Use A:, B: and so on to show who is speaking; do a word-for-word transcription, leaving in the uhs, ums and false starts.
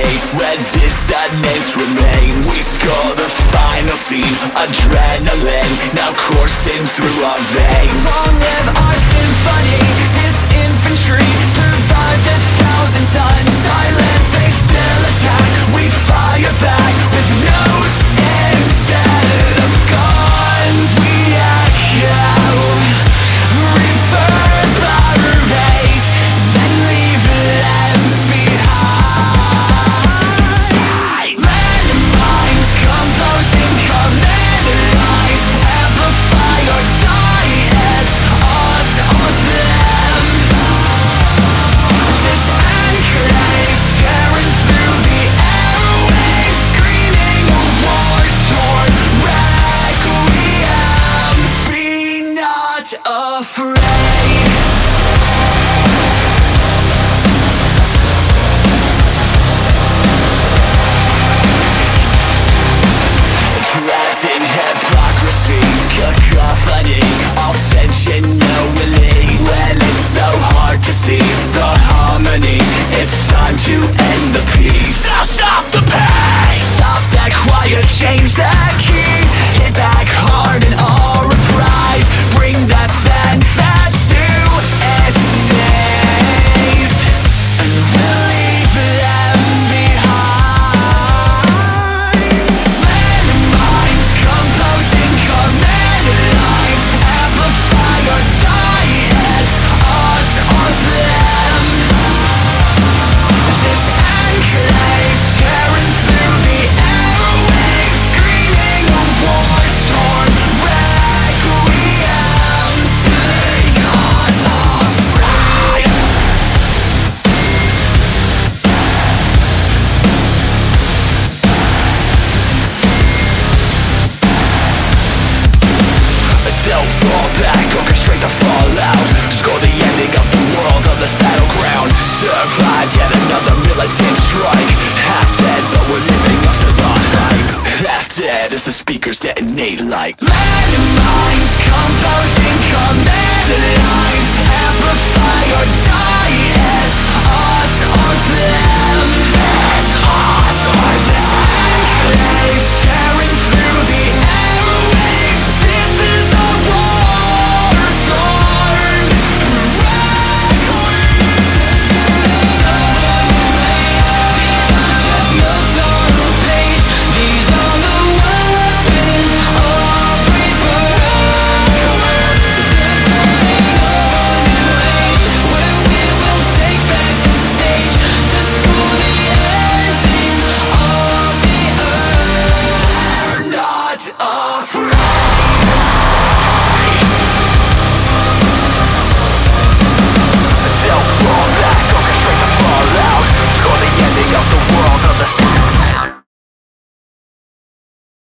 A: fate where dissonance remains. We score the final scene, adrenaline now coursing through our veins.
B: Long live our symphony, it's infantry, survived a thousand suns. Silent, they still attack, we fire back with notes instead of guns. We echo, reverberate, then leave them behind. Landmines composing command lines, amplify or die, it's us or them. This enclave tearing through the airwaves, screaming a war-torn requiem. Be not afraid.
A: Trapped in hypocrisies, cacophony, all tension, no release. When it's so hard to see the harmony, it's time to end the peace. Now stop the pain! Stop that quiet, change that key. Hit back hard and all reprise. Bring that fanfare to its knees, and we'll leave them behind. Landmines composing command lines, amplify or die, it's us or them. This enclave tearing through the airwaves, screaming a war-torn requiem. Be not afraid. Don't fall back, orchestrate the fallout. Score the ending of the world on this battleground. Survive yet another militant strike. Half dead, but we're living up to the hype. Half dead as the speakers detonate like
B: Landmines composing command lines, amplify or die, it's us or them.